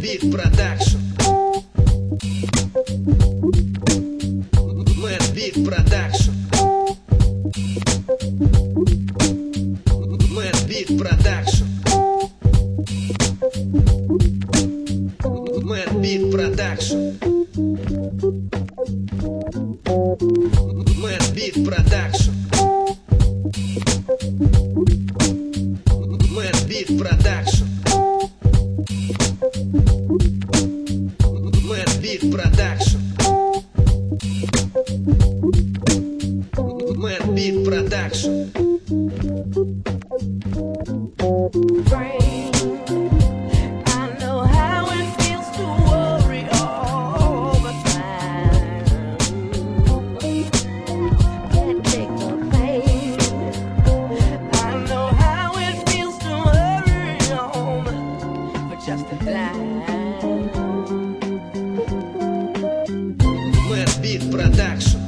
Beat Production. Mad Beat Production. Mad Beat Production. Mad Beat Production. Mad Beat Production. Mad Beat Production. Mad Beat Production. Mad Beat Production. I know how it feels to worry all the time. Can't take the pain. I know how it feels to worry on for just a dime. Mad Beat Production.